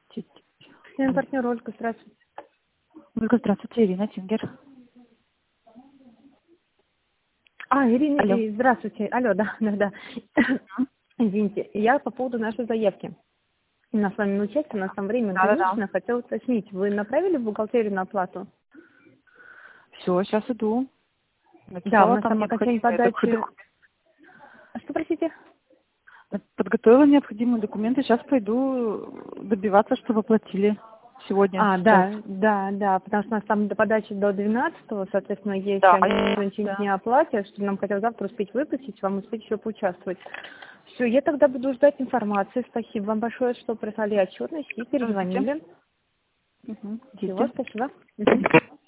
Партнер Ольга, здравствуйте. Ольга, здравствуйте, Ирина Тингер. Ирина, Алло. здравствуйте. Алло, да. Извините, я по поводу нашей заявки. У нас с вами на участие, у нас там время ограничено. Хотела уточнить, вы направили в бухгалтерию на оплату? Все, сейчас иду. Да, у Написала нас там окончание подачи... Что, простите? Подготовила необходимые документы. Сейчас пойду добиваться, чтобы оплатили сегодня. Да, потому что у нас там до подачи до 12-го, соответственно, есть ограничение дня оплаты, что нам хотелось завтра успеть выплатить, вам успеть еще поучаствовать. Все, я тогда буду ждать информации. Спасибо вам большое, что прислали отчетность и перезвонили. Всего, спасибо.